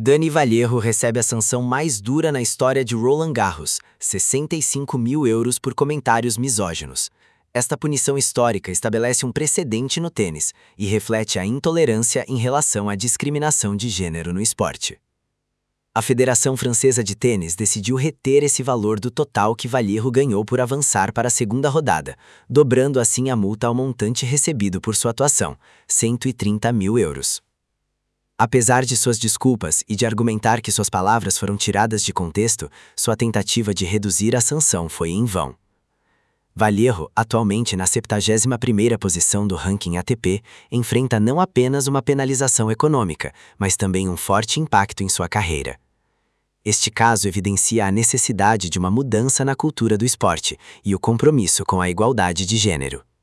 Dani Vallejo recebe a sanção mais dura na história de Roland Garros, 65 mil euros por comentários misóginos. Esta punição histórica estabelece um precedente no tênis e reflete a intolerância em relação à discriminação de gênero no esporte. A Federação Francesa de Tênis decidiu reter esse valor do total que Vallejo ganhou por avançar para a segunda rodada, dobrando assim a multa ao montante recebido por sua atuação, 130 mil euros. Apesar de suas desculpas e de argumentar que suas palavras foram tiradas de contexto, sua tentativa de reduzir a sanção foi em vão. Vallejo, atualmente na 71ª posição do ranking ATP, enfrenta não apenas uma penalização econômica, mas também um forte impacto em sua carreira. Este caso evidencia a necessidade de uma mudança na cultura do esporte e o compromisso com a igualdade de gênero.